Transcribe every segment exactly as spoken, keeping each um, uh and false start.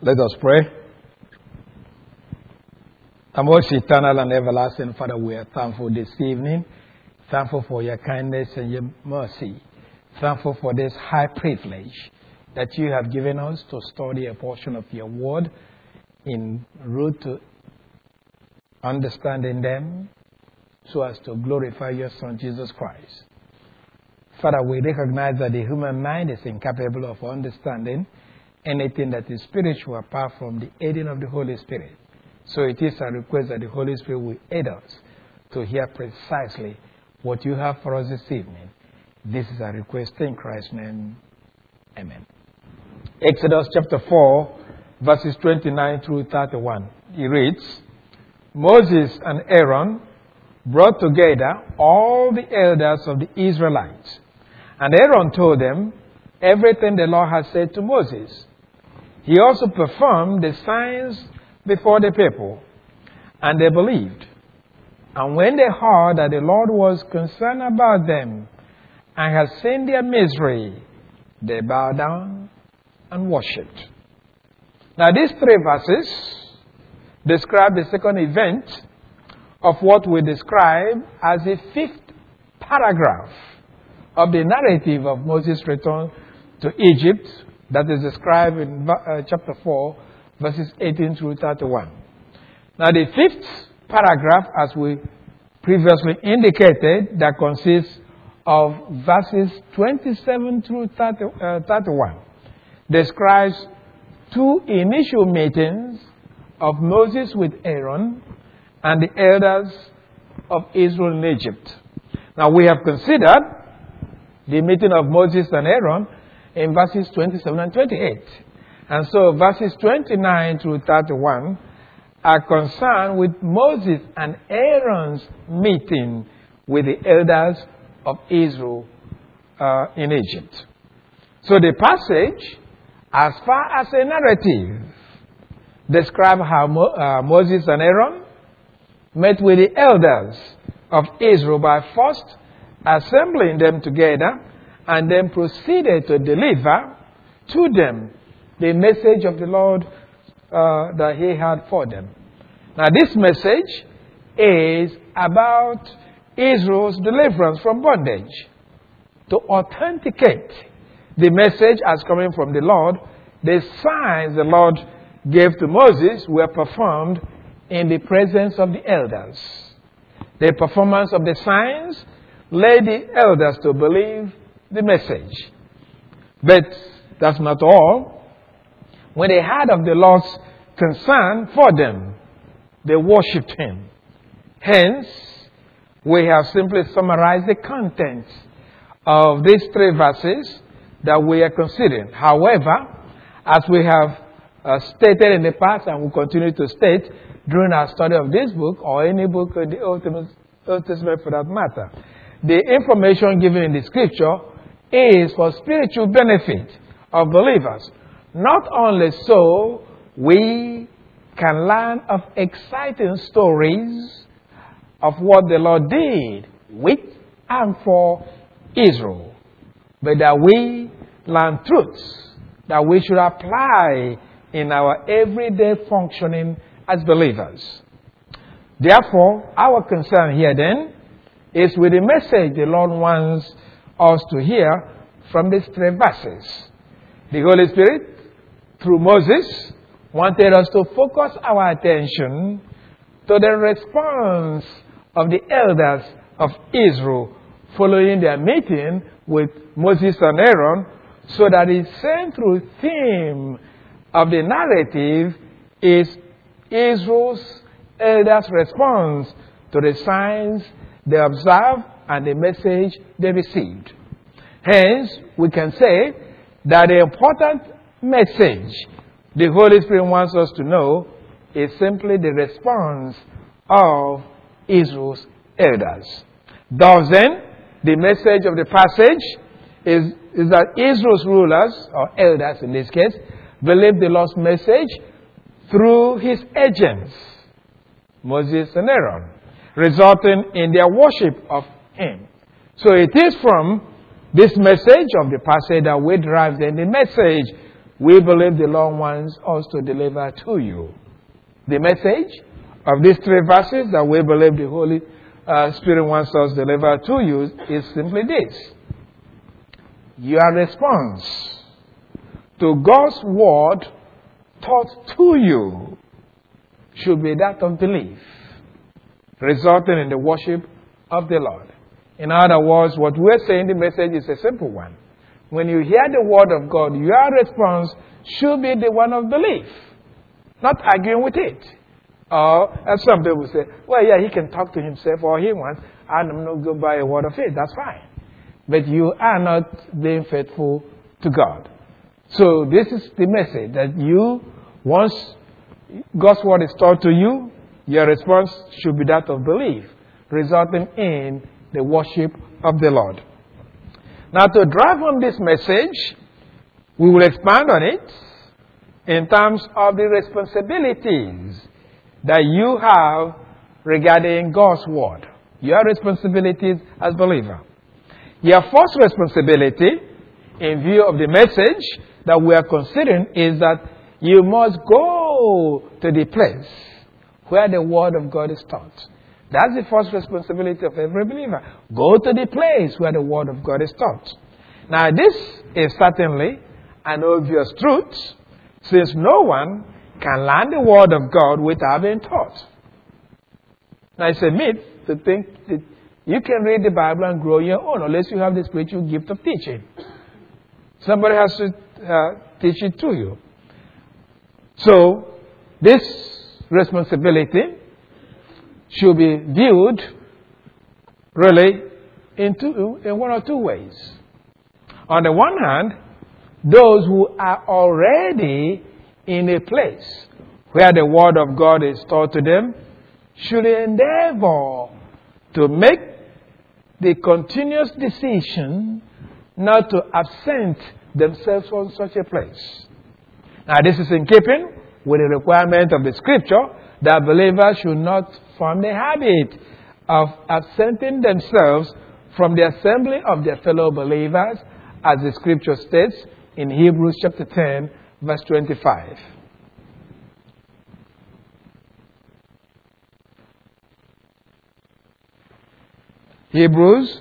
Let us pray. Our most eternal and everlasting Father, we are thankful this evening. Thankful for your kindness and your mercy. Thankful for this high privilege that you have given us to study a portion of your word in route to understanding them so as to glorify your Son, Jesus Christ. Father, we recognize that the human mind is incapable of understanding anything that is spiritual apart from the aiding of the Holy Spirit. So it is a request that the Holy Spirit will aid us to hear precisely what you have for us this evening. This is a request in Christ's name. Amen. Exodus chapter four, verses twenty-nine through thirty-one. It reads, Moses and Aaron brought together all the elders of the Israelites. And Aaron told them everything the Lord had said to Moses. He also performed the signs before the people, and they believed. And when they heard that the Lord was concerned about them and had seen their misery, they bowed down and worshipped. Now these three verses describe the second event of what we describe as the fifth paragraph of the narrative of Moses' return to Egypt, that is described in uh, chapter four, verses eighteen through thirty-one. Now the fifth paragraph, as we previously indicated, that consists of verses twenty-seven through thirty, uh, thirty-one, describes two initial meetings of Moses with Aaron and the elders of Israel in Egypt. Now we have considered the meeting of Moses and Aaron in verses twenty-seven and twenty-eight. And so verses twenty-nine through thirty-one are concerned with Moses and Aaron's meeting with the elders of Israel uh, in Egypt. So the passage, as far as a narrative, describes how Mo- uh, Moses and Aaron met with the elders of Israel by first assembling them together and then proceeded to deliver to them the message of the Lord uh, that he had for them. Now this message is about Israel's deliverance from bondage. To authenticate the message as coming from the Lord, the signs the Lord gave to Moses were performed in the presence of the elders. The performance of the signs led the elders to believe the message. But that's not all. When they heard of the Lord's concern for them, they worshipped him. Hence, we have simply summarized the contents of these three verses that we are considering. However, as we have uh, stated in the past and will continue to state during our study of this book, or any book of the Old Testament for that matter, the information given in the scripture is for spiritual benefit of believers. Not only so, we can learn of exciting stories of what the Lord did with and for Israel, but that we learn truths that we should apply in our everyday functioning as believers. Therefore, our concern here then is with the message the Lord wants us to hear from these three verses. The Holy Spirit, through Moses, wanted us to focus our attention to the response of the elders of Israel following their meeting with Moses and Aaron, so that the central theme of the narrative is Israel's elders' response to the signs they observed and the message they received. Hence, we can say that the important message the Holy Spirit wants us to know is simply the response of Israel's elders. Thus then, the message of the passage is, is that Israel's rulers, or elders in this case, believed the Lord's message through his agents, Moses and Aaron, resulting in their worship of him. So it is from this message of the passage that we derive then the message we believe the Lord wants us to deliver to you. The message of these three verses that we believe the Holy uh, Spirit wants us to deliver to you is simply this. Your response to God's word taught to you should be that of belief, resulting in the worship of the Lord. In other words, what we're saying, the message is a simple one. When you hear the word of God, your response should be the one of belief, not arguing with it. Or, as some people say, well, yeah, he can talk to himself all he wants. I'm not going by a word of faith. That's fine. But you are not being faithful to God. So this is the message, that you, once God's word is taught to you, your response should be that of belief, resulting in the worship of the Lord. Now, to drive on this message, we will expand on it in terms of the responsibilities that you have regarding God's word. Your responsibilities as believer. Your first responsibility, in view of the message that we are considering, is that you must go to the place where the word of God is taught. That's the first responsibility of every believer. Go to the place where the word of God is taught. Now, this is certainly an obvious truth, since no one can learn the word of God without being taught. Now, it's a myth to think that you can read the Bible and grow your own unless you have the spiritual gift of teaching. Somebody has to uh, teach it to you. So, this responsibility should be viewed really in, two, in one or two ways. On the one hand, those who are already in a place where the word of God is taught to them should endeavor to make the continuous decision not to absent themselves from such a place. Now, this is in keeping with the requirement of the scripture that believers should not form the habit of absenting themselves from the assembly of their fellow believers, as the scripture states in Hebrews chapter ten, verse twenty-five. Hebrews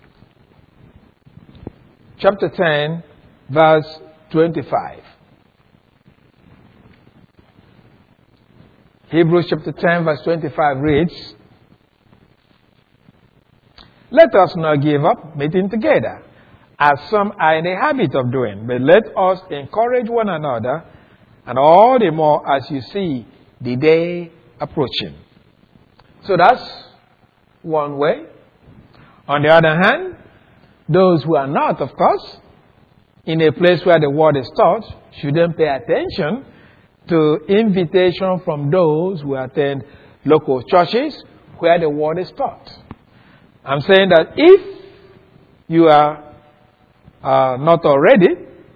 chapter ten, verse twenty-five. Hebrews chapter ten, verse twenty-five reads, "Let us not give up meeting together, as some are in the habit of doing, but let us encourage one another, and all the more as you see the day approaching." So that's one way. On the other hand, those who are not, of course, in a place where the word is taught, shouldn't pay attention to invitation from those who attend local churches where the word is taught. I'm saying that if you are uh, not already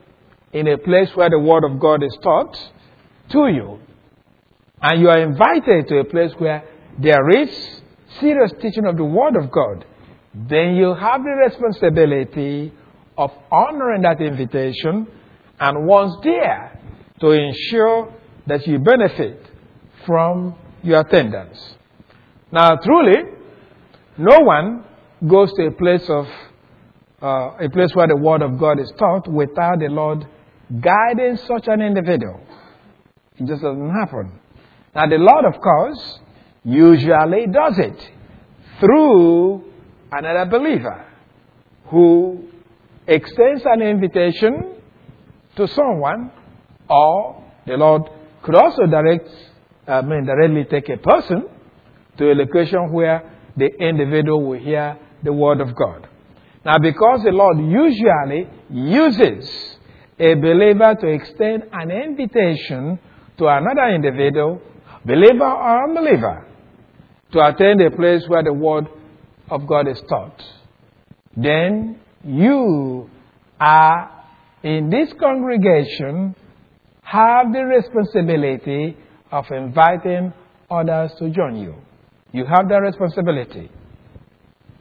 in a place where the word of God is taught to you, and you are invited to a place where there is serious teaching of the word of God, then you have the responsibility of honoring that invitation, and once there, to ensure that you benefit from your attendance. Now, truly, no one goes to a place of uh, a place where the word of God is taught without the Lord guiding such an individual. It just doesn't happen. Now, the Lord, of course, usually does it through another believer who extends an invitation to someone, or the Lord could also direct, I mean, directly take a person to a location where the individual will hear the word of God. Now, because the Lord usually uses a believer to extend an invitation to another individual, believer or unbeliever, to attend a place where the word of God is taught, then you are in this congregation have the responsibility of inviting others to join you. You have that responsibility.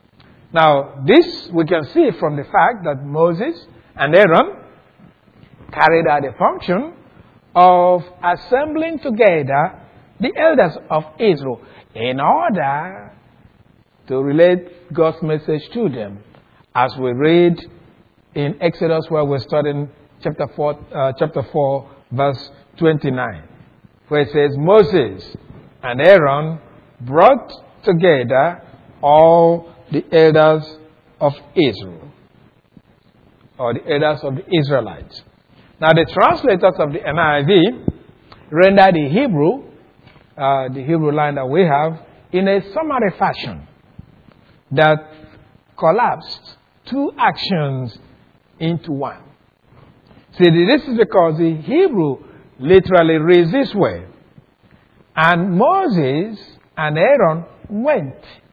Now, this we can see from the fact that Moses and Aaron carried out the function of assembling together the elders of Israel in order to relate God's message to them. As we read in Exodus, where we're studying chapter four, uh, chapter four, verse twenty-nine, where it says, Moses and Aaron brought together all the elders of Israel, or the elders of the Israelites. Now, the translators of the N I V render the Hebrew, uh, the Hebrew line that we have, in a summary fashion that collapsed two actions into one. See, this is because the Hebrew literally reads this way. And Moses and Aaron went,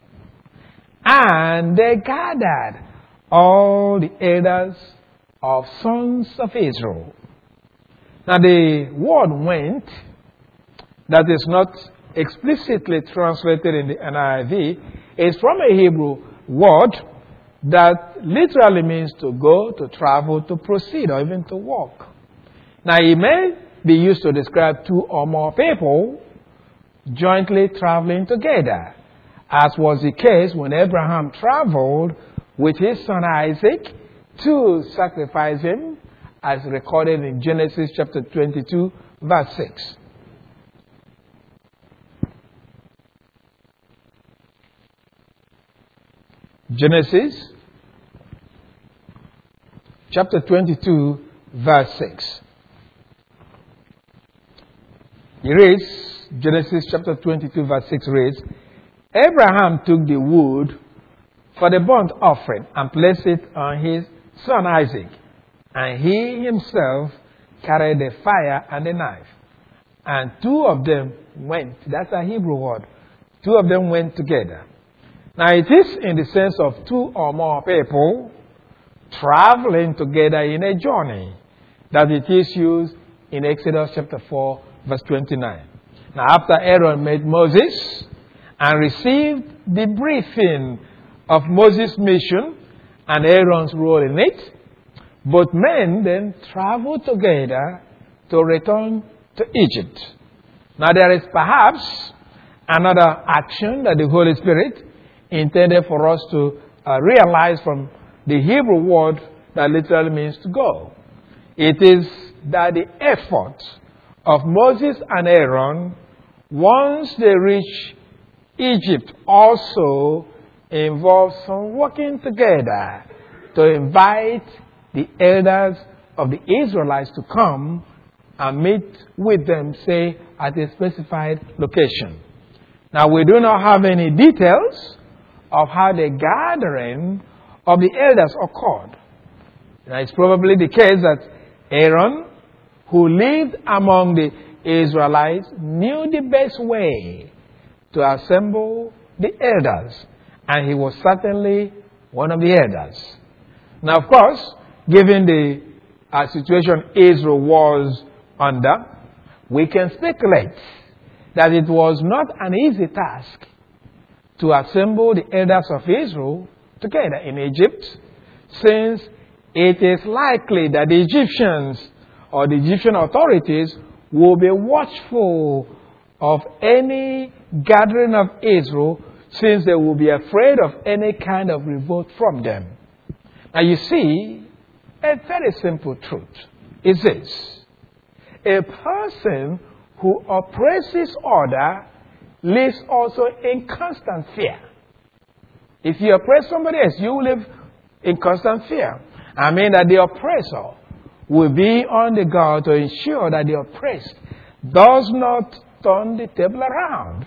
and they gathered all the elders of sons of Israel. Now, the word went, that is not explicitly translated in the N I V, is from a Hebrew word that literally means to go, to travel, to proceed, or even to walk. Now, it may be used to describe two or more people jointly traveling together, as was the case when Abraham traveled with his son Isaac to sacrifice him, as recorded in Genesis chapter twenty-two, verse six. Genesis chapter twenty-two, verse six. It reads, Genesis chapter twenty-two, verse six reads, Abraham took the wood for the burnt offering and placed it on his son Isaac, and he himself carried the fire and the knife. And two of them went. That's a Hebrew word. Two of them went together. Now, it is in the sense of two or more people traveling together in a journey that it is used in Exodus chapter four, verse twenty-nine. Now, after Aaron met Moses and received the briefing of Moses' mission and Aaron's role in it, both men then traveled together to return to Egypt. Now, there is perhaps another action that the Holy Spirit intended for us to uh, realize from the Hebrew word that literally means to go. It is that the effort of Moses and Aaron, once they reach Egypt, also involves some working together to invite the elders of the Israelites to come and meet with them, say, at a specified location. Now, we do not have any details of how the gathering of the elders occurred. Now, it's probably the case that Aaron, who lived among the Israelites, knew the best way to assemble the elders, and he was certainly one of the elders. Now, of course, given the uh, situation Israel was under, we can speculate that it was not an easy task to assemble the elders of Israel together in Egypt, since it is likely that the Egyptians or the Egyptian authorities will be watchful of any gathering of Israel, since they will be afraid of any kind of revolt from them. Now, you see, a very simple truth is this. A person who oppresses order lives also in constant fear. If you oppress somebody else, you live in constant fear. I mean that the oppressor will be on the guard to ensure that the oppressed does not turn the table around.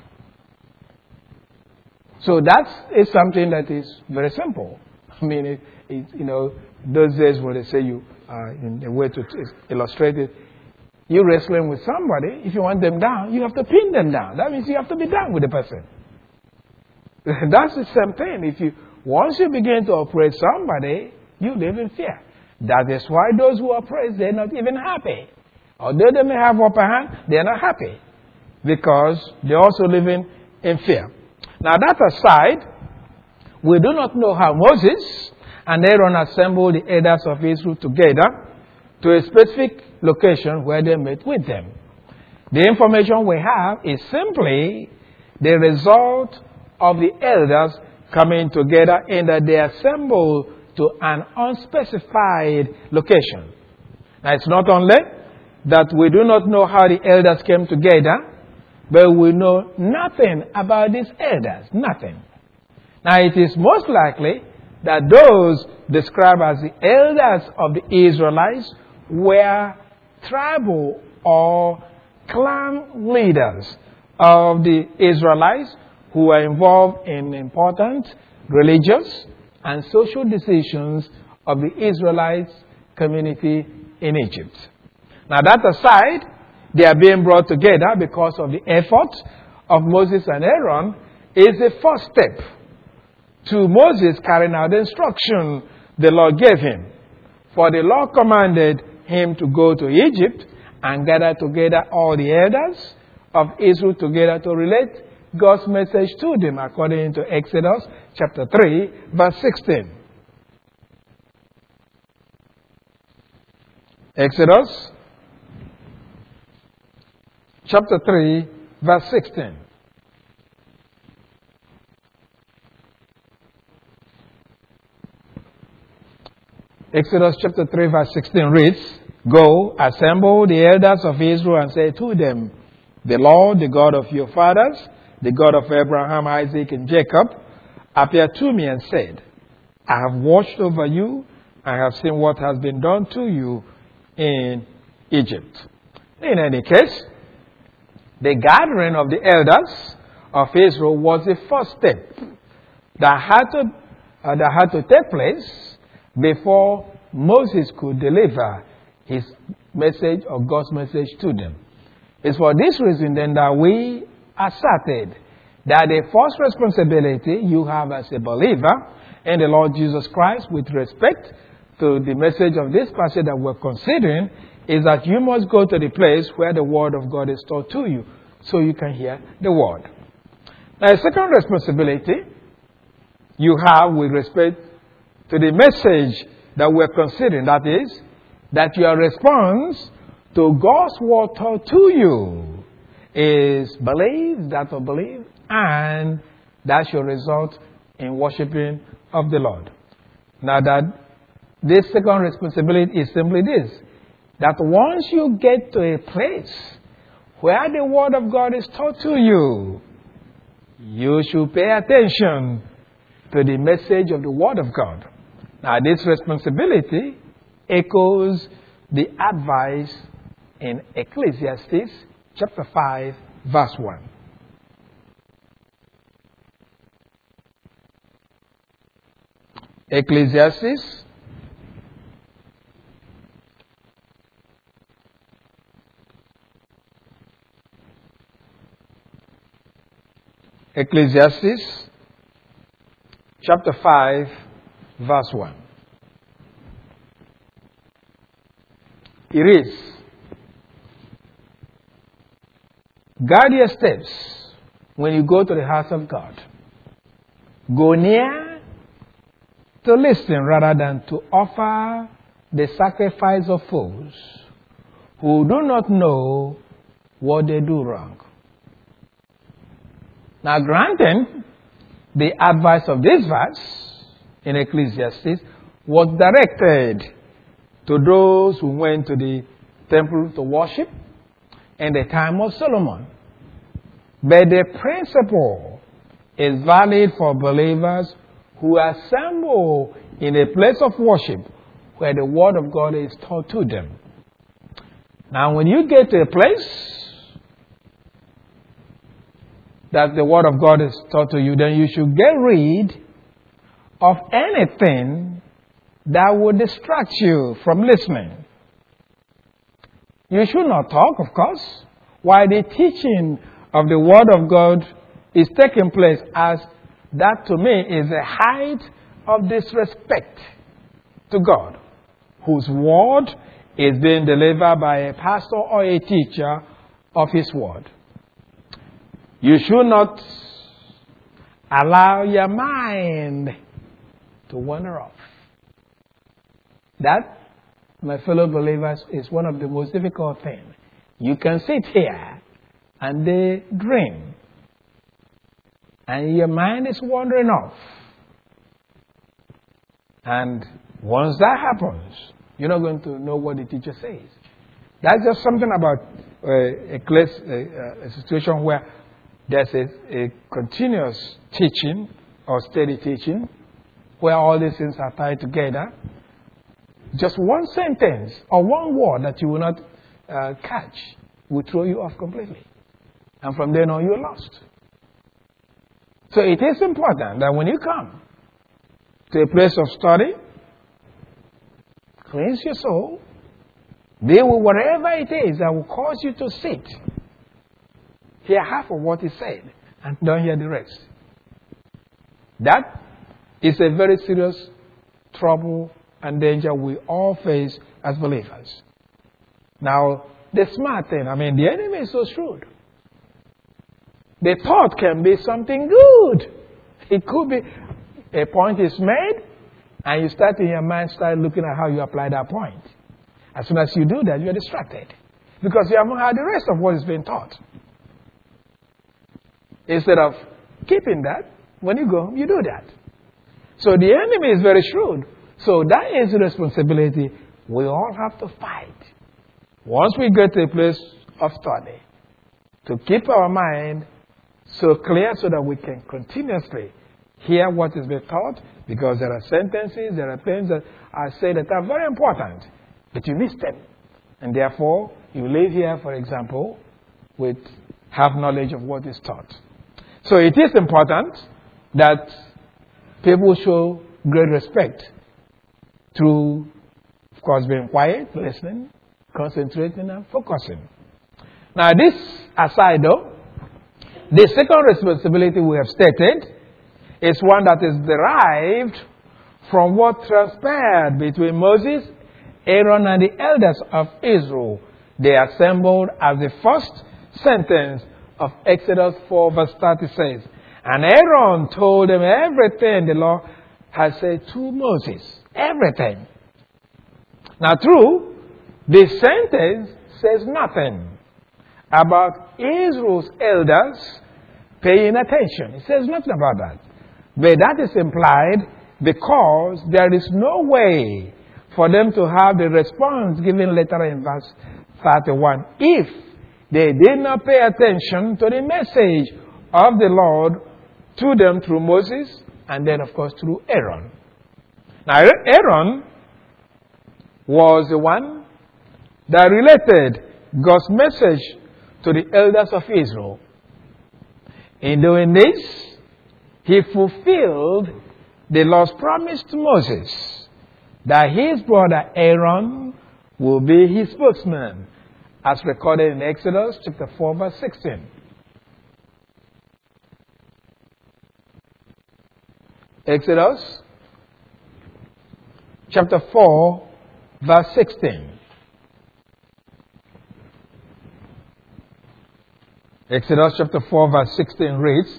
So that is something that is very simple. I mean, it, it, you know, those days when they say you, uh, in a way to illustrate it, you're wrestling with somebody. If you want them down, you have to pin them down. That means you have to be down with the person. That's the same thing. If you once you begin to oppress somebody, you live in fear. That is why those who oppress, they're not even happy. Although they may have upper hand, they're not happy, because they're also living in fear. Now, that aside, we do not know how Moses and Aaron assembled the elders of Israel together to a specific location where they met with them. The information we have is simply the result of the elders coming together in that they assemble to an unspecified location. Now, it's not only that we do not know how the elders came together, but we know nothing about these elders. Nothing. Now, it is most likely that those described as the elders of the Israelites were tribal or clan leaders of the Israelites who were involved in important religious and social decisions of the Israelites community in Egypt. Now, that aside, they are being brought together because of the effort of Moses and Aaron is the first step to Moses carrying out the instruction the Lord gave him. For the Lord commanded him to go to Egypt and gather together all the elders of Israel together to relate God's message to them, according to Exodus chapter three, verse sixteen. Exodus chapter three, verse sixteen. Exodus chapter three, verse sixteen reads, "Go, assemble the elders of Israel and say to them, the Lord, the God of your fathers, the God of Abraham, Isaac, and Jacob, appeared to me and said, I have watched over you. I have seen what has been done to you in Egypt." In any case, the gathering of the elders of Israel was the first step that had to, uh, that had to take place before Moses could deliver his message or God's message to them. It's for this reason then that we asserted that the first responsibility you have as a believer in the Lord Jesus Christ with respect to the message of this passage that we're considering is that you must go to the place where the Word of God is taught to you so you can hear the Word. Now, a second responsibility you have with respect to the message that we're considering, that is, that your response to God's Word taught to you is believe, that or believe, and that should result in worshiping of the Lord. Now, that this second responsibility is simply this, that once you get to a place where the Word of God is taught to you, you should pay attention to the message of the Word of God. Now, this responsibility echoes the advice in Ecclesiastes chapter five, verse one. Ecclesiastes Ecclesiastes chapter five, verse one. It reads, "Guard your steps when you go to the house of God. Go near to listen rather than to offer the sacrifice of fools who do not know what they do wrong." Now, granted, the advice of this verse in Ecclesiastes was directed to those who went to the temple to worship in the time of Solomon. But the principle is valid for believers who assemble in a place of worship where the Word of God is taught to them. Now, when you get to a place that the Word of God is taught to you, then you should get rid of anything that would distract you from listening. You should not talk, of course, while the teaching of the Word of God is taking place, as that to me is a height of disrespect to God, whose Word is being delivered by a pastor or a teacher of His Word. You should not allow your mind to wander off. That my fellow believers, is one of the most difficult things. You can sit here and they dream, and your mind is wandering off. And once that happens, you're not going to know what the teacher says. That's just something about uh, a, class, uh, a situation where there's a, a continuous teaching or steady teaching where all these things are tied together. Just one sentence or one word that you will not uh, catch will throw you off completely. And from then on, you're lost. So it is important that when you come to a place of study, cleanse your soul, deal with whatever it is that will cause you to sit. Hear half of what is said and don't hear the rest. That is a very serious trouble and danger we all face as believers. Now, the smart thing, I mean, the enemy is so shrewd. The thought can be something good. It could be a point is made, and you start in your mind, start looking at how you apply that point. As soon as you do that, you are distracted because you haven't heard the rest of what is being taught. Instead of keeping that, when you go home, you do that. So the enemy is very shrewd. So that is the responsibility we all have to fight. Once we get to a place of study, to keep our mind so clear so that we can continuously hear what is being taught, because there are sentences, there are things that are said that are very important, but you miss them. And therefore, you live here, for example, with half knowledge of what is taught. So it is important that people show great respect through, of course, being quiet, listening, concentrating, and focusing. Now, this aside, though, the second responsibility we have stated is one that is derived from what transpired between Moses, Aaron, and the elders of Israel. They assembled as the first sentence of Exodus four verse thirty says, and Aaron told them everything the Lord had said to Moses. Everything. Now, true, this sentence says nothing about Israel's elders paying attention. It says nothing about that. But that is implied because there is no way for them to have the response given later in verse thirty-one if they did not pay attention to the message of the Lord to them through Moses and then, of course, through Aaron. Now, Aaron was the one that related God's message to the elders of Israel. In doing this, he fulfilled the Lord's promise to Moses that his brother Aaron will be his spokesman, as recorded in Exodus chapter four, verse sixteen. Exodus chapter four, verse sixteen. Exodus chapter four, verse sixteen reads,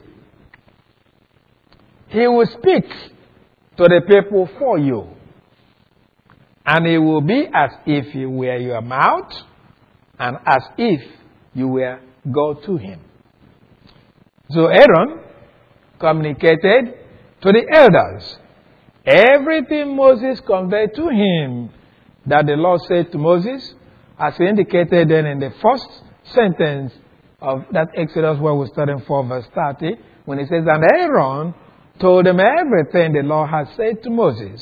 he will speak to the people for you, and it will be as if he were your mouth, and as if you were God to him. So Aaron communicated to the elders everything Moses conveyed to him that the Lord said to Moses, as indicated then in the first sentence of that Exodus where we're studying for verse thirty, when it says, and Aaron told them everything the Lord had said to Moses.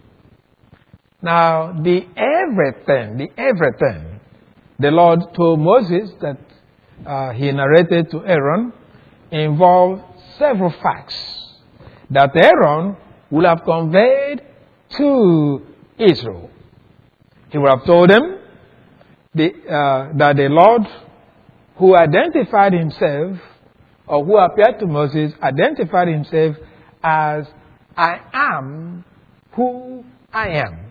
Now, the everything, the everything the Lord told Moses that uh, he narrated to Aaron involved several facts that Aaron would have conveyed to Israel. He would have told them the, uh, that the Lord who identified himself, or who appeared to Moses, identified himself as I am who I am.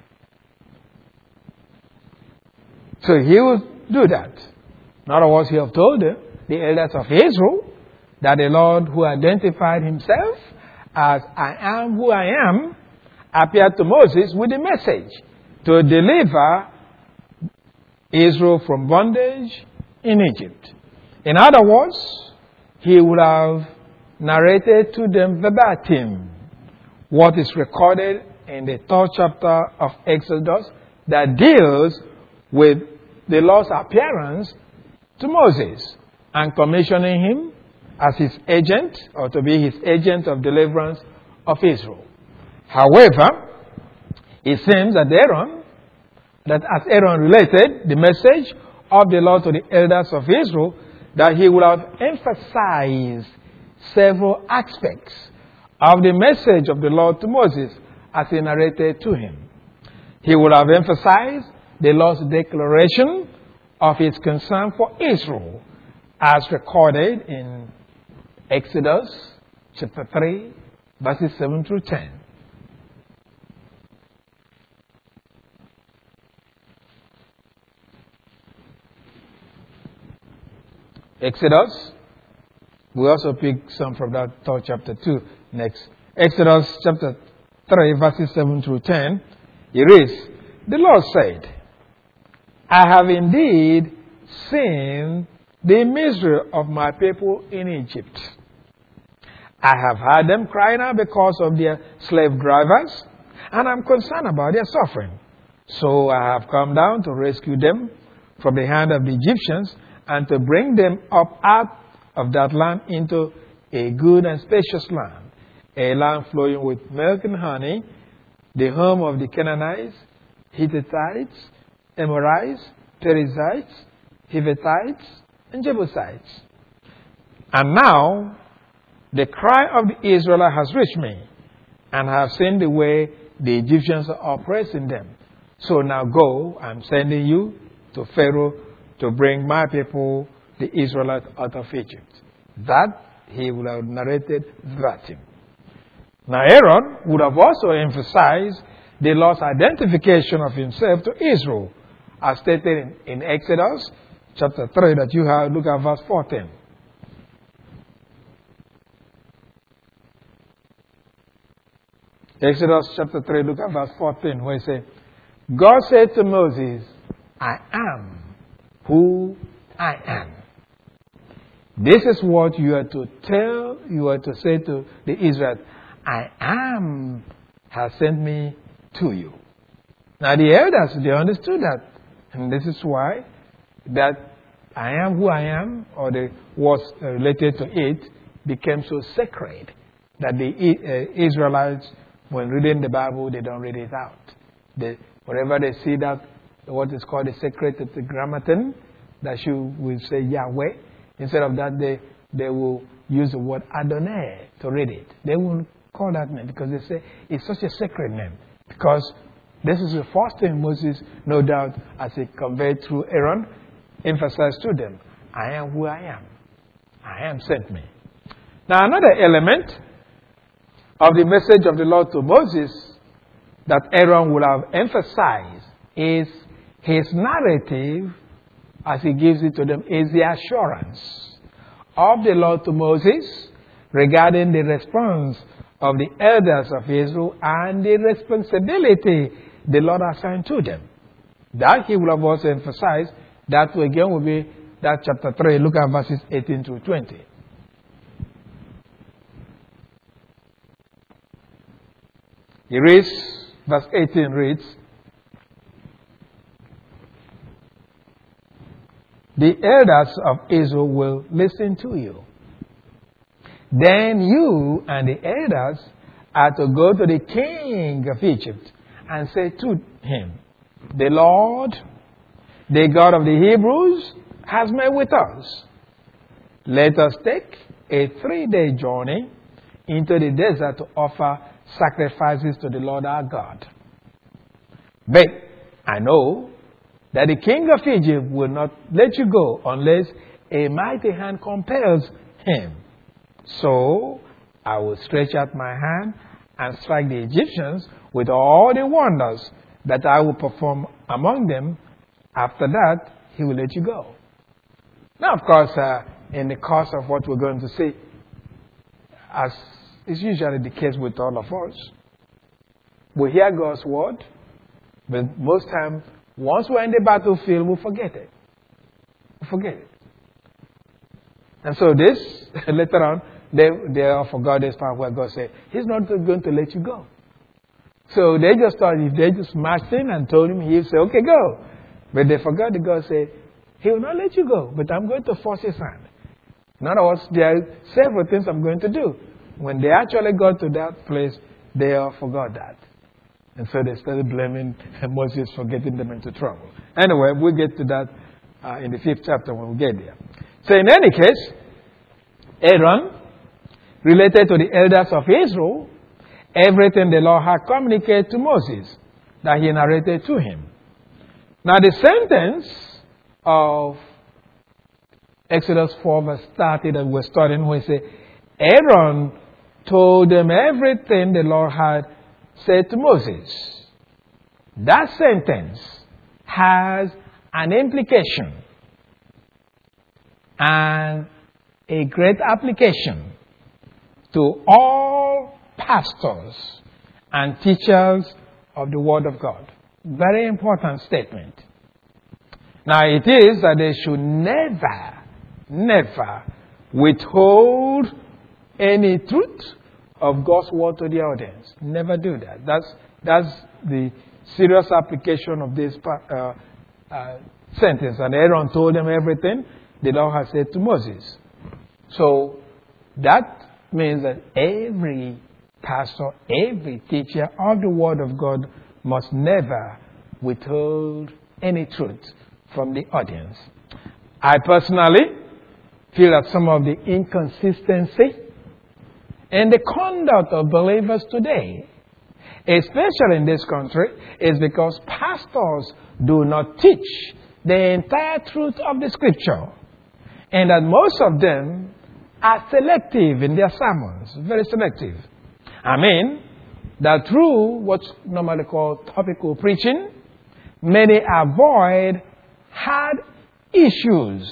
So he would do that. In other words, he have told them, the elders of Israel, that the Lord who identified himself as I am who I am appeared to Moses with a message to deliver Israel from bondage in Egypt. In other words, he would have narrated to them verbatim what is recorded in the third chapter of Exodus that deals with the Lord's appearance to Moses and commissioning him as his agent or to be his agent of deliverance of Israel. However, it seems that Aaron, that as Aaron related the message of the Lord to the elders of Israel, that he would have emphasized several aspects of the message of the Lord to Moses as he narrated to him. He would have emphasized the Lord's declaration of his concern for Israel as recorded in Exodus chapter three, verses seven through ten. Exodus, we also pick some from that third chapter too next. Exodus chapter three, verses seven through ten. It reads, "The Lord said, I have indeed seen the misery of my people in Egypt. I have heard them crying out because of their slave drivers, and I'm concerned about their suffering. So I have come down to rescue them from the hand of the Egyptians and to bring them up out of that land into a good and spacious land, a land flowing with milk and honey, the home of the Canaanites, Hittites, Amorites, Perizzites, Hivites, and Jebusites. And now the cry of the Israelites has reached me, and I have seen the way the Egyptians are oppressing them. So now go, I'm sending you to Pharaoh to bring my people, the Israelites, out of Egypt." That he would have narrated verbatim. Now Aaron would have also emphasized the Lord's identification of himself to Israel, as stated in, in Exodus chapter three, that you have, look at verse fourteen. Exodus chapter three, look at verse fourteen, where it says, God said to Moses, I am who I am. This is what you are to tell, you are to say to the Israelites, I am has sent me to you. Now the elders, they understood that. And this is why that I am who I am, or the words related to it, became so sacred that the uh, Israelites, when reading the Bible, they don't read it out. They, whenever they see that, what is called the sacred tetragrammaton, that you will say Yahweh, instead of that, they, they will use the word Adonai to read it. They won't call that name because they say it's such a sacred name. Because this is the first thing Moses, no doubt, as he conveyed through Aaron, emphasized to them, I am who I am. I am sent me. Now another element of the message of the Lord to Moses that Aaron would have emphasized is his narrative, as he gives it to them, is the assurance of the Lord to Moses regarding the response of the elders of Israel and the responsibility the Lord assigned to them. That he will have also emphasized. That again will be that chapter three. Look at verses eighteen to twenty. He reads, verse eighteen reads, the elders of Israel will listen to you. Then you and the elders are to go to the king of Egypt and say to him, the Lord, the God of the Hebrews, has met with us. Let us take a three-day journey into the desert to offer sacrifices to the Lord our God. But I know that the king of Egypt will not let you go unless a mighty hand compels him. So I will stretch out my hand and strike the Egyptians with all the wonders that I will perform among them. After that, he will let you go. Now, of course, uh, in the course of what we're going to see, as is usually the case with all of us, we hear God's word, but most times Once we're in the battlefield, we forget it. We forget it. And so this, later on, they, they all forgot this part where God said, He's not going to let you go. So they just thought if they just marched in and told him, he'd say, okay, go. But they forgot that God said, He will not let you go, but I'm going to force His hand. In other words, there are several things I'm going to do. When they actually got to that place, they all forgot that. And so they started blaming Moses for getting them into trouble. Anyway, we'll get to that uh, in the fifth chapter when we get there. So in any case, Aaron related to the elders of Israel everything the Lord had communicated to Moses that he narrated to him. Now the sentence of Exodus four verse thirty that we're studying, where it says, Aaron told them everything the Lord had said to Moses. That sentence has an implication and a great application to all pastors and teachers of the Word of God. Very important statement. Now it is that they should never, never withhold any truth of God's Word to the audience. Never do that. That's, that's the serious application of this uh, uh, sentence. And Aaron told them everything the Lord had said to Moses. So that means that every pastor, every teacher of the Word of God must never withhold any truth from the audience. I personally feel that some of the inconsistency in the conduct of believers today, especially in this country, is because pastors do not teach the entire truth of the Scripture. And that most of them are selective in their sermons, very selective. I mean, that through what's normally called topical preaching, many avoid hard issues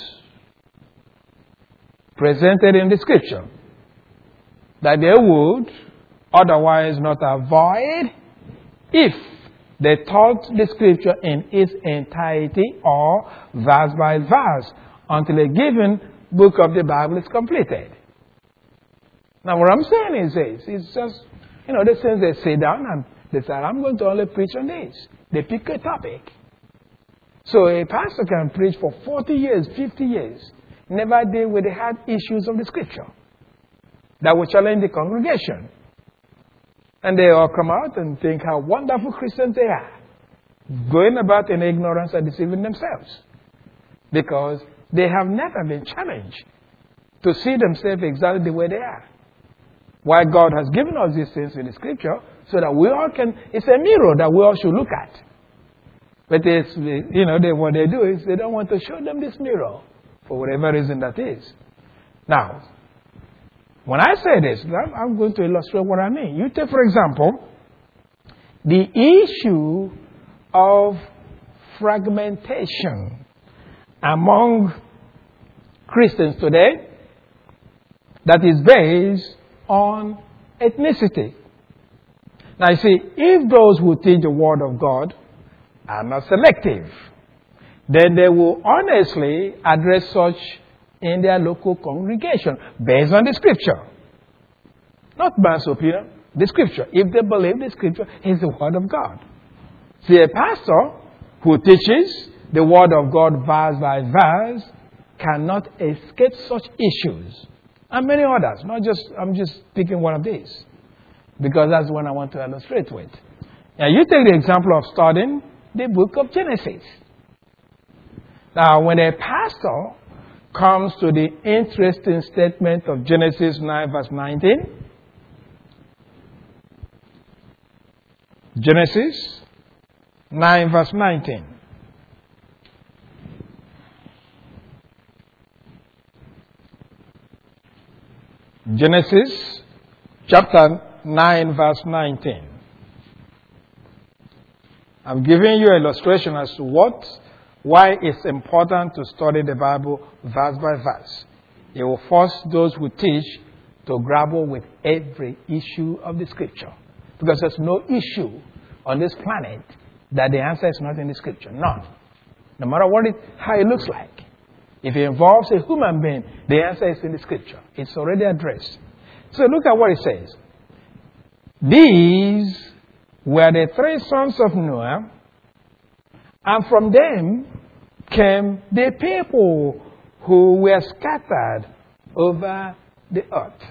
presented in the Scripture that they would otherwise not avoid if they taught the Scripture in its entirety or verse by verse until a given book of the Bible is completed. Now what I'm saying is this, it's just, you know, the sense they sit down and they say, I'm going to only preach on this. They pick a topic. So a pastor can preach for forty years, fifty years, never deal with the hard issues of the Scripture that will challenge the congregation. And they all come out and think how wonderful Christians they are, going about in ignorance and deceiving themselves, because they have never been challenged to see themselves exactly the way they are. Why God has given us these things in the Scripture so that we all can, it's a mirror that we all should look at. But it's, you know, they, what they do is they don't want to show them this mirror for whatever reason that is. Now, when I say this, I'm going to illustrate what I mean. You take, for example, the issue of fragmentation among Christians today that is based on ethnicity. Now you see, if those who teach the Word of God are not selective, then they will honestly address such in their local congregation based on the Scripture. Not man's opinion, the Scripture. If they believe the Scripture is the Word of God. See, a pastor who teaches the Word of God verse by verse cannot escape such issues. And many others. Not just, I'm just picking one of these, because that's one I want to illustrate with. Now, you take the example of studying the book of Genesis. Now, when a pastor comes to the interesting statement of Genesis nine verse nineteen, Genesis nine verse nineteen. Genesis chapter nine verse nineteen. I'm giving you an illustration as to what, why it's important to study the Bible verse by verse. It will force those who teach to grapple with every issue of the Scripture. Because there's no issue on this planet that the answer is not in the scripture. None. No matter what it, how it looks like. If it involves a human being, the answer is in the scripture. It's already addressed. So look at what it says. These were the three sons of Noah, and from them came the people who were scattered over the earth.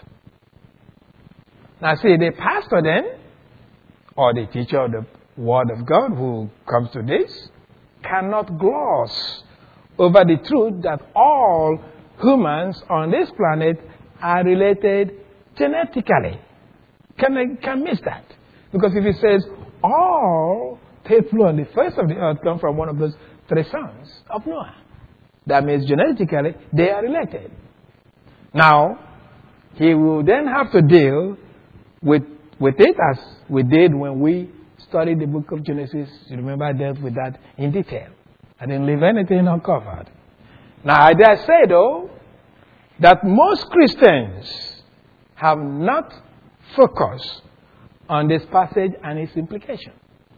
Now see, the pastor then, or the teacher of the Word of God who comes to this, cannot gloss over the truth that all humans on this planet are related genetically. Can can miss that. Because if he says all people on the face of the earth come from one of those three sons of Noah, that means genetically they are related. Now, he will then have to deal with, with it as we did when we studied the book of Genesis. You remember I dealt with that in detail. I didn't leave anything uncovered. Now, I dare say, though, that most Christians have not focused on this passage and its implication.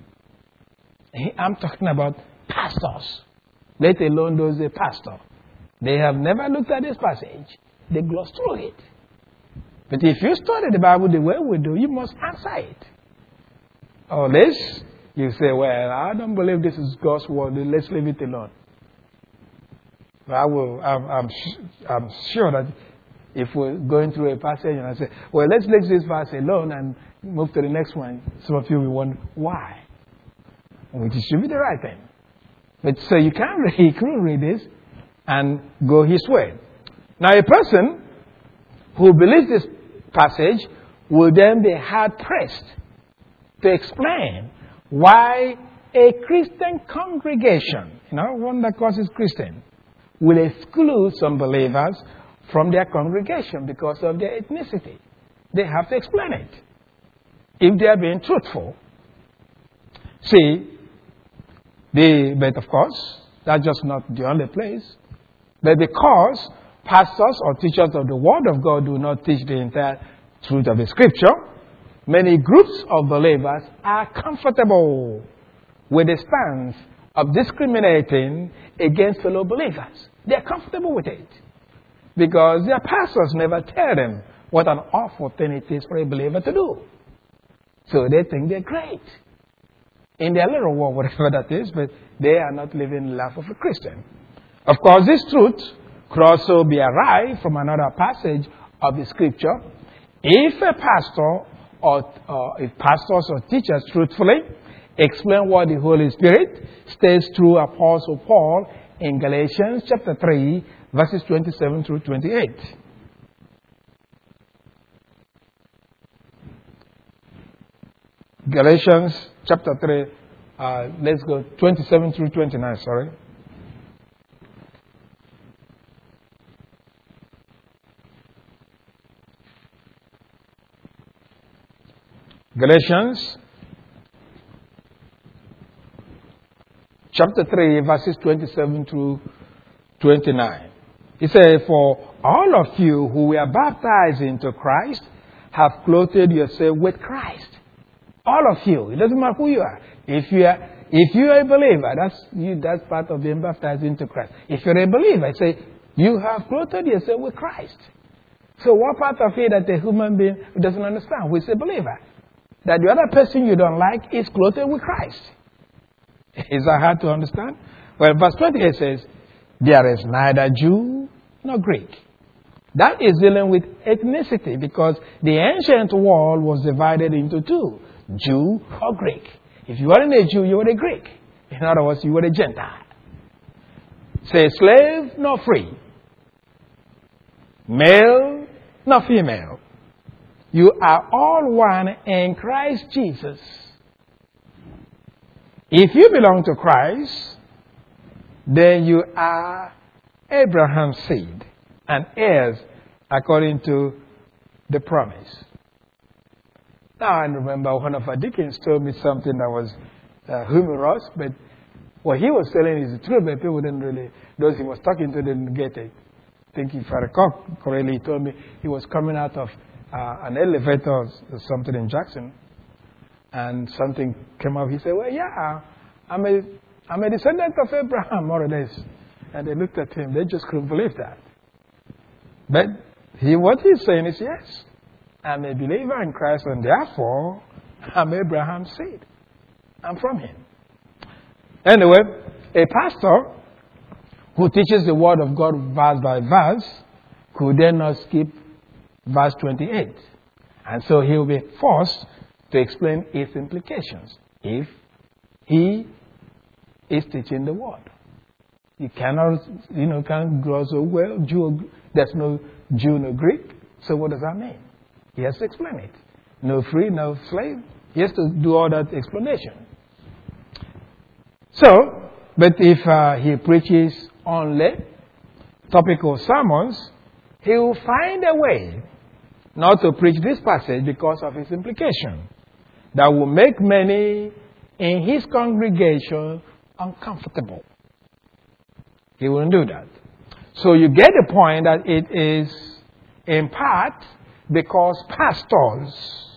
I'm talking about pastors, let alone those a pastor. They have never looked at this passage. They gloss through it. But if you study the Bible the way we do, you must answer it. Unless you say, well, I don't believe this is God's word. Let's leave it alone. But I will, I'm, I'm, I'm sure that if we're going through a passage and I say, well, let's leave this verse alone and move to the next one, some of you will wonder why. Which should be the right thing. But so you can't read, you can't read this and go his way. Now, a person who believes this passage will then be hard pressed to explain why a Christian congregation, you know, one that calls it Christian, will exclude some believers from their congregation because of their ethnicity. They have to explain it if they are being truthful. See, the, but of course, that's just not the only place. But because pastors or teachers of the Word of God do not teach the entire truth of the Scripture, many groups of believers are comfortable with the stance of discriminating against fellow believers. They are comfortable with it because their pastors never tell them what an awful thing it is for a believer to do. So they think they're great in their little world, whatever that is, but they are not living the life of a Christian. Of course, this truth could also be arrived from another passage of the Scripture. If a pastor or, or if pastors or teachers truthfully explain what the Holy Spirit states through Apostle Paul in Galatians chapter three, verses twenty-seven through twenty-eight. Galatians chapter three, uh, let's go twenty-seven through twenty-nine, sorry. Galatians chapter three, verses twenty-seven through twenty-nine. He said, for all of you who were baptized into Christ have clothed yourself with Christ. All of you. It doesn't matter who you are. If you are, if you are a believer, that's you, that's part of being baptized into Christ. If you're a believer, I say, you have clothed yourself with Christ. So what part of it that a human being doesn't understand, who is a believer? That the other person you don't like is clothed with Christ. Is that hard to understand? Well, verse twenty-eight says, there is neither Jew nor Greek. That is dealing with ethnicity because the ancient world was divided into two, Jew or Greek. If you weren't a Jew, you were a Greek. In other words, you were a Gentile. Say slave nor free, male nor female. You are all one in Christ Jesus. If you belong to Christ, then you are Abraham's seed and heirs according to the promise. Now, I remember one of our deacons told me something that was uh, humorous, but what he was telling is the truth, but people didn't really, those he was talking to didn't get it. I think if I recall correctly, he told me he was coming out of uh, an elevator or something in Jackson, and something came up. He said, well, yeah, I'm a, I'm a descendant of Abraham, more or less. And they looked at him. They just couldn't believe that. But he, what he's saying is, yes, I'm a believer in Christ, and therefore, I'm Abraham's seed. I'm from him. Anyway, a pastor who teaches the word of God verse by verse could then not skip verse twenty-eight. And so he will be forced to explain its implications if he is teaching the word. You cannot, you know, can't grow so well. Jew, there's no Jew, no Greek. So what does that mean? He has to explain it. No free, no slave. He has to do all that explanation. So, but if uh, he preaches only topical sermons, he will find a way not to preach this passage because of its implication that will make many in his congregation uncomfortable. He wouldn't do that. So you get the point that it is in part because pastors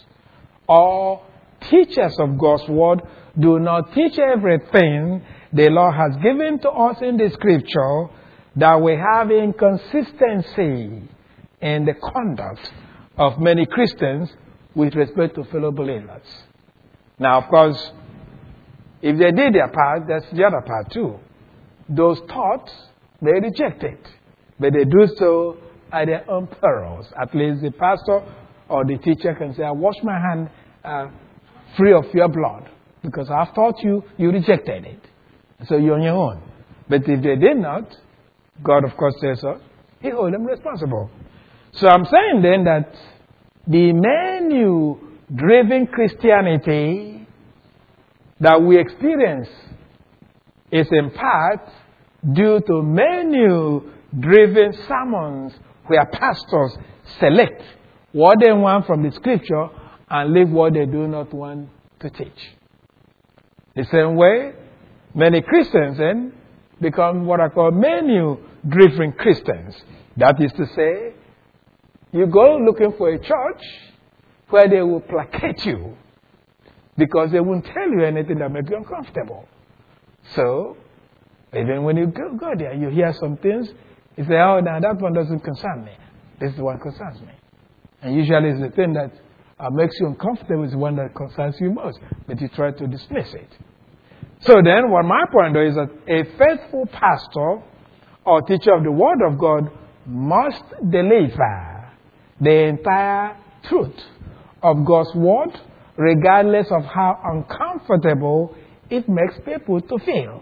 or teachers of God's word do not teach everything the Lord has given to us in the scripture, that we have inconsistency in the conduct of many Christians with respect to fellow believers. Now, of course, if they did their part, that's the other part too. Those thoughts, they reject it. But they do so at their own perils. At least the pastor or the teacher can say, I wash my hand uh, free of your blood, because I've taught you, you rejected it. So you're on your own. But if they did not, God, of course, says so, he holds them responsible. So I'm saying then that the menu-driven Christianity that we experience is in part due to menu-driven sermons where pastors select what they want from the scripture and leave what they do not want to teach. The same way, many Christians then become what I call menu-driven Christians. That is to say, you go looking for a church where they will placate you because they won't tell you anything that makes you uncomfortable. So, even when you go, go there, you hear some things, you say, oh, now that one doesn't concern me. This is the one concerns me. And usually it's the thing that uh, makes you uncomfortable is the one that concerns you most. But you try to dismiss it. So then, what my point is that a faithful pastor or teacher of the Word of God must deliver the entire truth of God's Word, regardless of how uncomfortable it makes people to feel.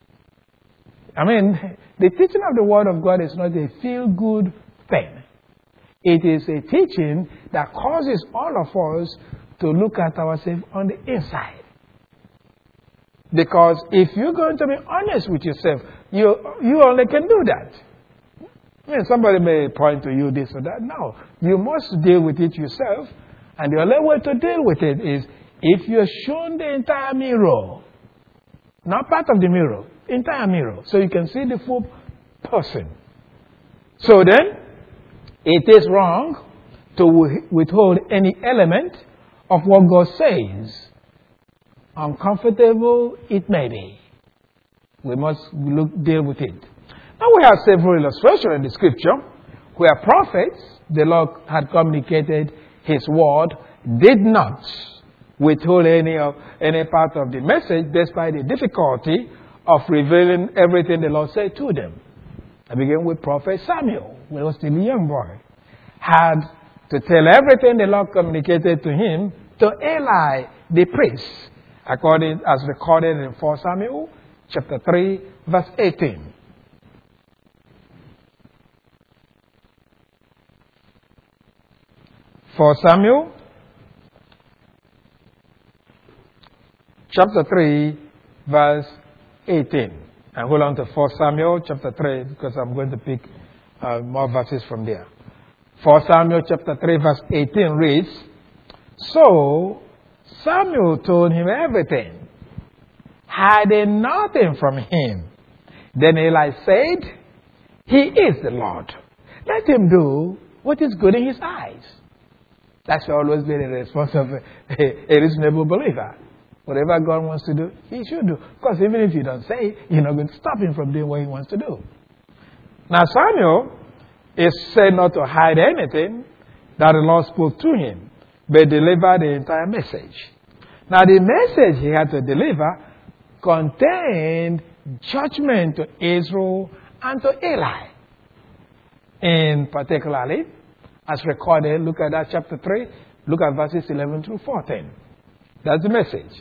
I mean, the teaching of the Word of God is not a feel-good thing. It is a teaching that causes all of us to look at ourselves on the inside. Because if you're going to be honest with yourself, you, you only can do that. I mean, somebody may point to you this or that. No, you must deal with it yourself. And the only way to deal with it is if you're shown the entire mirror, not part of the mirror, entire mirror, so you can see the full person. So then, it is wrong to withhold any element of what God says. Uncomfortable it may be. We must look, deal with it. Now we have several illustrations in the scripture where prophets, the Lord had communicated his word, did not withhold any of any part of the message despite the difficulty of revealing everything the Lord said to them. I begin with Prophet Samuel, when he was still a young boy, had to tell everything the Lord communicated to him to Eli, the priest, according as recorded in First Samuel chapter three, verse eighteen. First Samuel chapter three, verse eighteen. And hold on to First Samuel chapter three, because I'm going to pick uh, more verses from there. First Samuel chapter three, verse eighteen reads, So Samuel told him everything, hiding nothing from him. Then Eli said, He is the Lord. Let him do what is good in his eyes. That should always be the response of a, a reasonable believer. Whatever God wants to do, he should do. Because even if you don't say it, you're not going to stop him from doing what he wants to do. Now Samuel is said not to hide anything that the Lord spoke to him, but deliver the entire message. Now the message he had to deliver contained judgment to Israel and to Eli. And particularly, as recorded, look at that chapter three, look at verses eleven through fourteen. That's the message.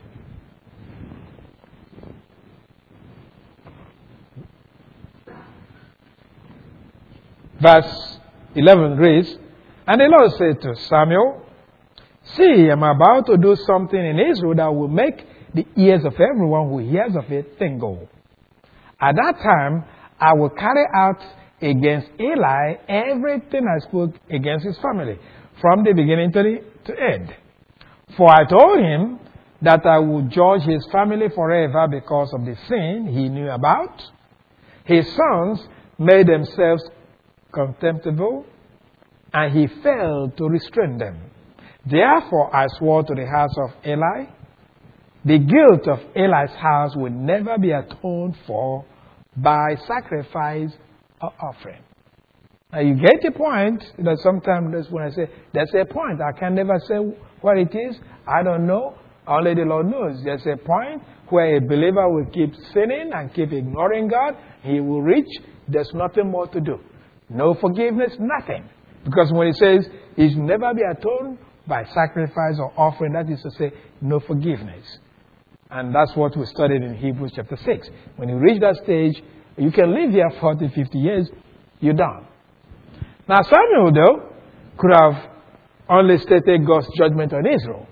Verse eleven reads, and the Lord said to Samuel, see, I'm about to do something in Israel that will make the ears of everyone who hears of it tingle. At that time, I will carry out against Eli everything I spoke against his family, from the beginning to the to end. For I told him that I would judge his family forever because of the sin he knew about. His sons made themselves contemptible, and he failed to restrain them. Therefore I swore to the house of Eli, the guilt of Eli's house will never be atoned for by sacrifice or offering. Now you get the point that sometimes that's when I say, there's a point. I can never say what it is. I don't know. Only the Lord knows. There's a point where a believer will keep sinning and keep ignoring God. He will reach. There's nothing more to do. No forgiveness, nothing. Because when it says, it will never be atoned by sacrifice or offering, that is to say, no forgiveness. And that's what we studied in Hebrews chapter six. When you reach that stage, you can live here forty, fifty years, you're done. Now Samuel, though, could have only stated God's judgment on Israel,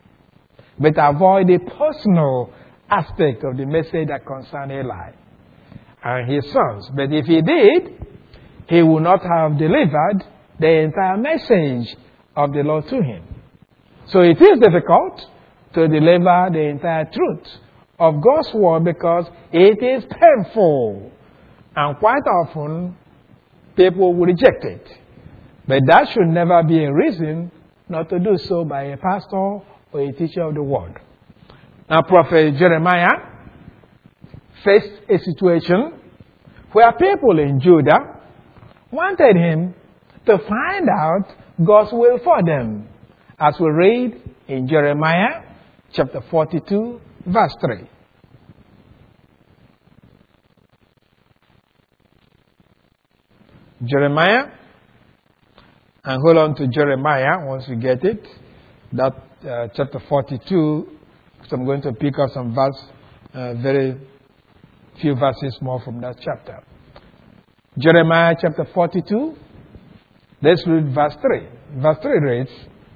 but avoid the personal aspect of the message that concerned Eli and his sons. But if he did, he would not have delivered the entire message of the Lord to him. So it is difficult to deliver the entire truth of God's word because it is painful. And quite often, people will reject it. But that should never be a reason not to do so by a pastor or a teacher of the word. Now, Prophet Jeremiah faced a situation where people in Judah wanted him to find out God's will for them, as we read in Jeremiah chapter forty-two, verse three. Jeremiah, and hold on to Jeremiah once you get it, that uh, chapter forty-two, so I'm going to pick up some verse, uh, very few verses more from that chapter. Jeremiah chapter forty-two, let's read verse three. Verse three reads,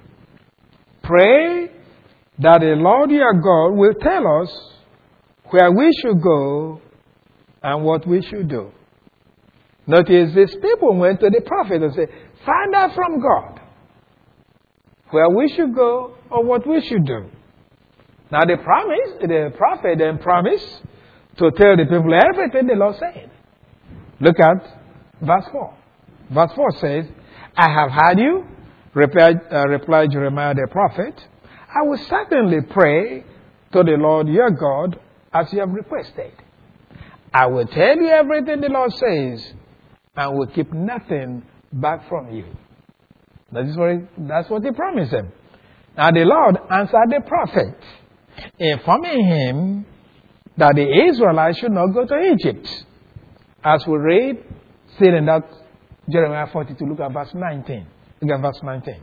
pray that the Lord your God will tell us where we should go and what we should do. Notice these people went to the prophet and said, find out from God where we should go or what we should do. Now the promise, the prophet then promised to tell the people everything the Lord said. Look at verse four. Verse four says, I have heard you, replied, uh, replied Jeremiah the prophet. I will certainly pray to the Lord your God as you have requested. I will tell you everything the Lord says and will keep nothing back from you. That is what he, that's what he promised him. Now the Lord answered the prophet, informing him that the Israelites should not go to Egypt. As we read, still in that Jeremiah forty-two, look at verse nineteen. Look at verse nineteen.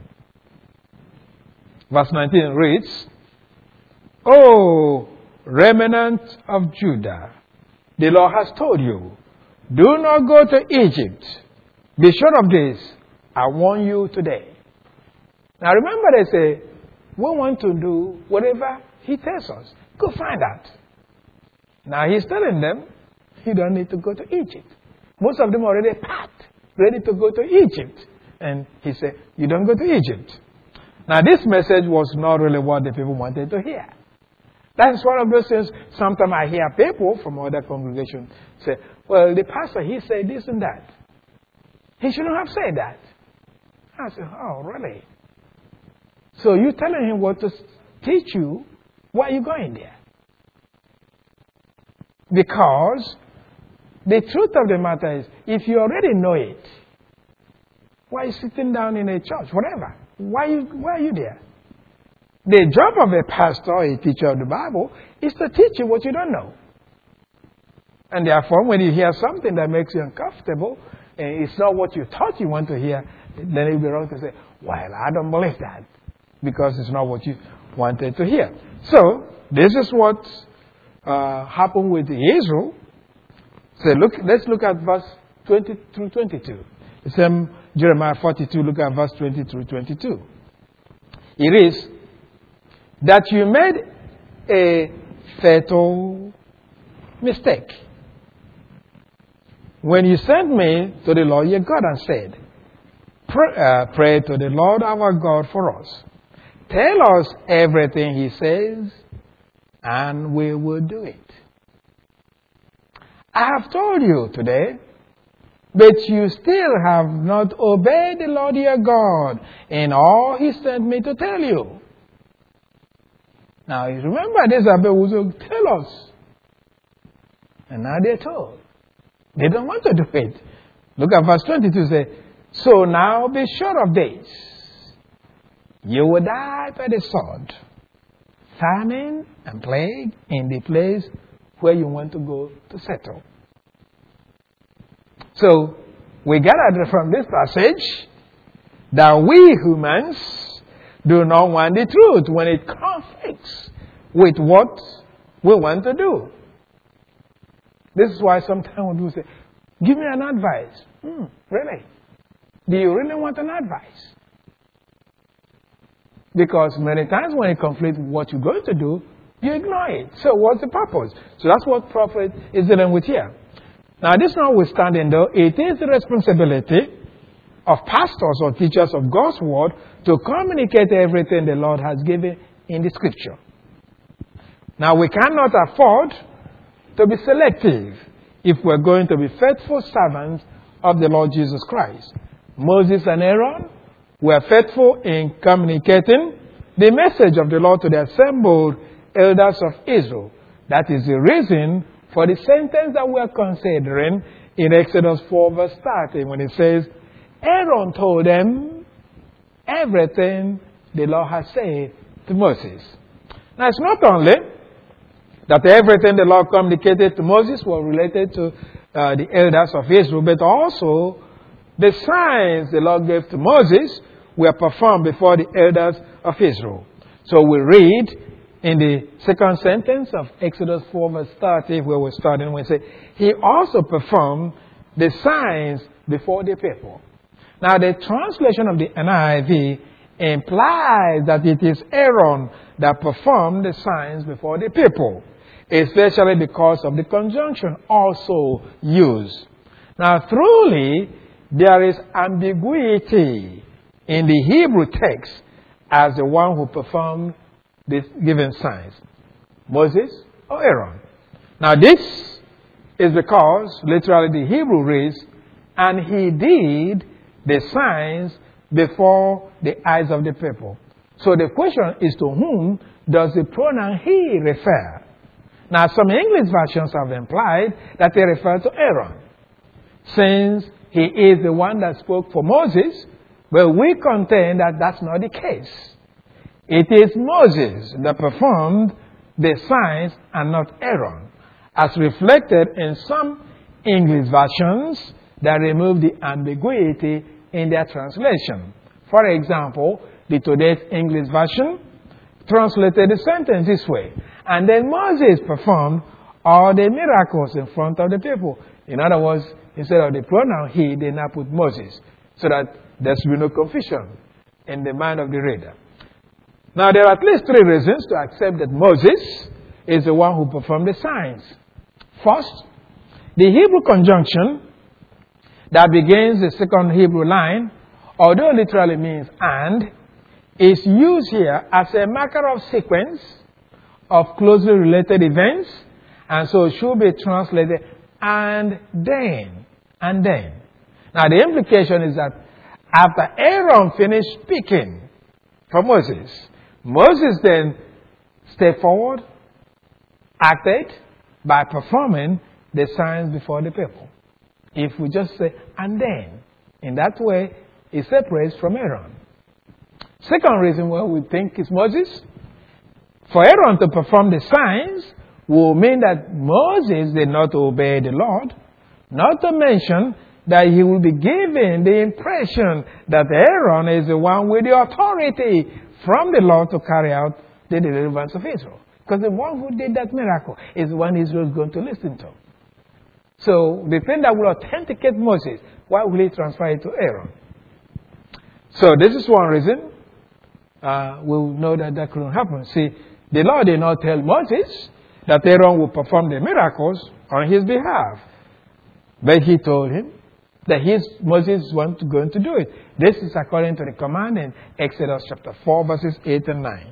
Verse nineteen reads, O remnant of Judah, the Lord has told you, do not go to Egypt. Be sure of this. I warn you today. Now remember they say, we want to do whatever he tells us. Go find out. Now he's telling them, you don't need to go to Egypt. Most of them already packed, ready to go to Egypt. And he said, you don't go to Egypt. Now this message was not really what the people wanted to hear. That's one of those things, sometimes I hear people from other congregations say, well, the pastor, he said this and that. He shouldn't have said that. I said, oh, really? So you're telling him what to teach you Why are you going there? Because the truth of the matter is, if you already know it, why are you sitting down in a church? Whatever. Why are you, why are you there? The job of a pastor or a teacher of the Bible is to teach you what you don't know. And therefore, when you hear something that makes you uncomfortable, and it's not what you thought you want to hear, then it would be wrong to say, well, I don't believe that, because it's not what you wanted to hear. So, this is what uh, happened with Israel. So look, let's look at verse twenty through twenty-two. It's in Jeremiah forty-two, look at verse twenty through twenty-two. It is that you made a fatal mistake when you sent me to the Lord your God and said, pray, uh, pray to the Lord our God for us. Tell us everything he says, and we will do it. I have told you today, but you still have not obeyed the Lord your God in all he sent me to tell you. Now, remember, these are people who tell us. And now they're told. They don't want to do it. Look at verse twenty-two. Say, so now be sure of this. You will die by the sword, famine and plague in the place where you want to go to settle. So, we gathered from this passage that we humans do not want the truth when it conflicts with what we want to do. This is why sometimes when people say, give me an advice. Hmm, really? Do you really want an advice? Because many times when it conflicts with what you're going to do, you ignore it. So what's the purpose? So that's what prophet is dealing with here. Now, this notwithstanding, though, it is the responsibility of pastors or teachers of God's word to communicate everything the Lord has given in the scripture. Now, we cannot afford to be selective if we're going to be faithful servants of the Lord Jesus Christ. Moses and Aaron were faithful in communicating the message of the Lord to the assembled elders of Israel. That is the reason for the sentence that we are considering in Exodus four verse thirty, when it says, Aaron told them everything the Lord has said to Moses. Now, it's not only that everything the Lord communicated to Moses was related to uh, the elders of Israel, but also the signs the Lord gave to Moses were performed before the elders of Israel. So we read in the second sentence of Exodus four verse thirty, where we're starting, we say, he also performed the signs before the people. Now, the translation of the N I V implies that it is Aaron that performed the signs before the people, especially because of the conjunction also used. Now, truly, there is ambiguity in the Hebrew text as the one who performed these given signs, Moses or Aaron. Now, this is because, literally, the Hebrew reads, and he did the signs before the eyes of the people. So the question is, to whom does the pronoun he refer? Now, some English versions have implied that they refer to Aaron, since he is the one that spoke for Moses, but we contend that that's not the case. It is Moses that performed the signs and not Aaron, as reflected in some English versions that remove the ambiguity in their translation. For example, the Today's English version translated the sentence this way, and then Moses performed all the miracles in front of the people. In other words, instead of the pronoun he, they now put Moses, so that there should be no confusion in the mind of the reader. Now, there are at least three reasons to accept that Moses is the one who performed the signs. First, the Hebrew conjunction that begins the second Hebrew line, although literally means and, is used here as a marker of sequence of closely related events, and so it should be translated and then, and then. Now, the implication is that after Aaron finished speaking for Moses, Moses then stepped forward, acted by performing the signs before the people. If we just say, and then, in that way, it separates from Aaron. Second reason why we think it's Moses, for Aaron to perform the signs will mean that Moses did not obey the Lord, not to mention that he will be given the impression that Aaron is the one with the authority from the Lord to carry out the deliverance of Israel. Because the one who did that miracle is the one Israel is going to listen to. So the thing that will authenticate Moses, why will he transfer it to Aaron? So this is one reason uh, we'll know that that couldn't happen. See, the Lord did not tell Moses that Aaron would perform the miracles on his behalf. But he told him that his, Moses was going to do it. This is according to the command in Exodus chapter four, verses eight and nine.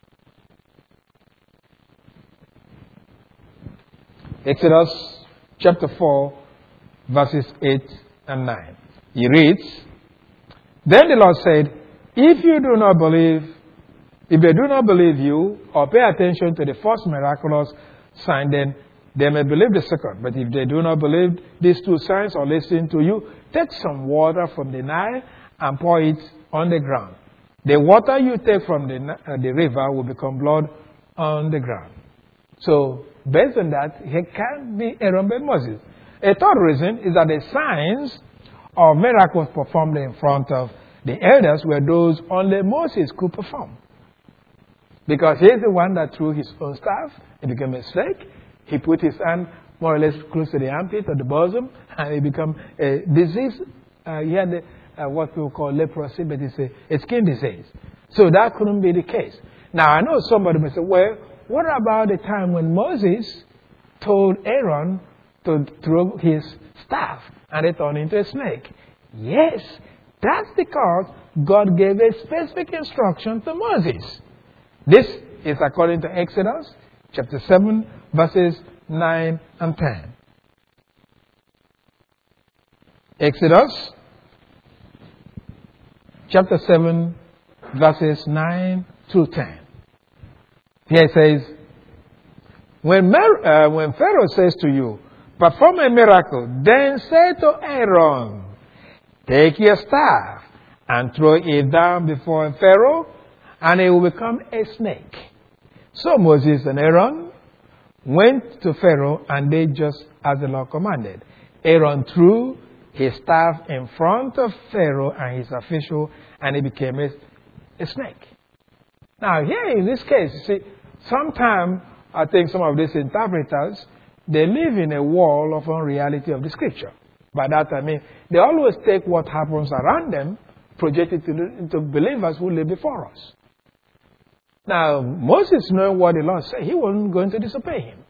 Exodus chapter four, verses eight and nine. He reads, Then the Lord said, If you do not believe, if they do not believe you or pay attention to the first miraculous sign, then they may believe the second. But if they do not believe these two signs or listen to you, take some water from the Nile and pour it on the ground. The water you take from the, uh, the river will become blood on the ground. So, based on that, he can't be Aaron but Moses. A third reason is that the signs or miracles performed in front of the elders were those only Moses could perform. Because he's the one that threw his own staff, it became a snake. He put his hand more or less close to the armpit or the bosom, and it became a disease. Uh, he had a, uh, what we call leprosy, but it's a, a skin disease. So that couldn't be the case. Now, I know somebody may say, well, what about the time when Moses told Aaron to throw his staff and it turned into a snake? Yes, that's because God gave a specific instruction to Moses. This is according to Exodus chapter seven, verses nine and ten. Exodus chapter seven, verses nine through ten. Here it says, when, Mer- uh, when Pharaoh says to you, perform a miracle, then say to Aaron, take your staff and throw it down before Pharaoh, and it will become a snake. So Moses and Aaron went to Pharaoh, and they just as the Lord commanded. Aaron threw his staff in front of Pharaoh and his official, and it became a, a snake. Now, here in this case, you see, sometimes I think some of these interpreters, they live in a wall of unreality of the scripture. By that I mean, they always take what happens around them, project it into believers who live before us. Now, Moses, knowing what the Lord said, he wasn't going to disobey him.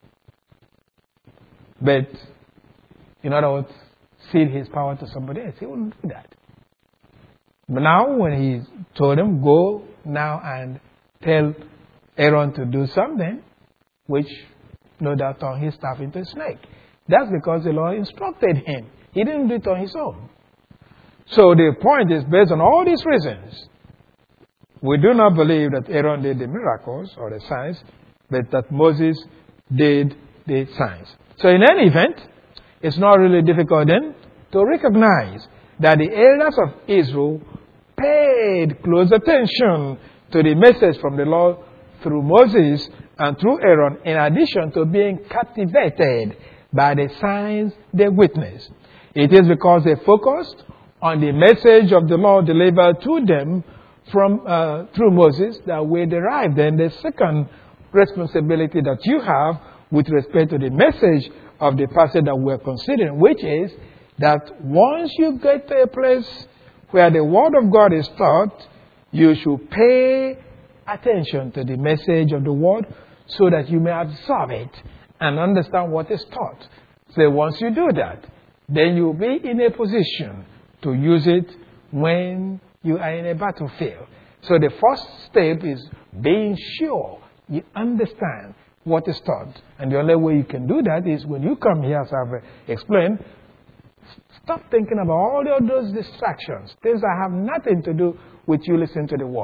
But, in other words, cede his power to somebody else. He wouldn't do that. But now, when he told him, go now and tell Aaron to do something, which no doubt turned his staff into a snake. That's because the Lord instructed him. He didn't do it on his own. So the point is, based on all these reasons, we do not believe that Aaron did the miracles or the signs, but that Moses did the signs. So in any event, it's not really difficult then to recognize that the elders of Israel paid close attention to the message from the Lord through Moses and through Aaron, in addition to being captivated by the signs they witnessed. It is because they focused on the message of the Lord delivered to them from uh, through Moses that we derive then the second responsibility that you have with respect to the message of the passage that we're considering, which is that once you get to a place where the Word of God is taught, you should pay attention to the message of the Word so that you may absorb it and understand what is taught. So once you do that, then you'll be in a position to use it when you are in a battlefield. So the first step is being sure you understand what is taught. And the only way you can do that is when you come here, as I've explained, stop thinking about all of those distractions, things that have nothing to do with you listening to the Word,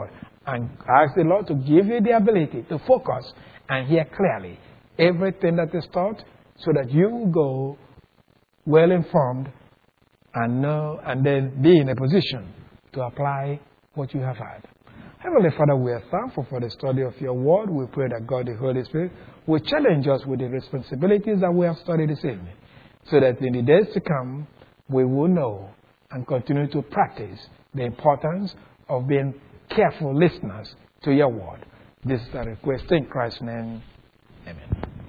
And ask the Lord to give you the ability to focus and hear clearly everything that is taught so that you will go well informed and know and then be in a position to apply what you have heard. Heavenly Father, we are thankful for the study of your word. We pray that God, the Holy Spirit, will challenge us with the responsibilities that we have studied this evening so that in the days to come, we will know and continue to practice the importance of being careful listeners to your word. This is a request in Christ's name.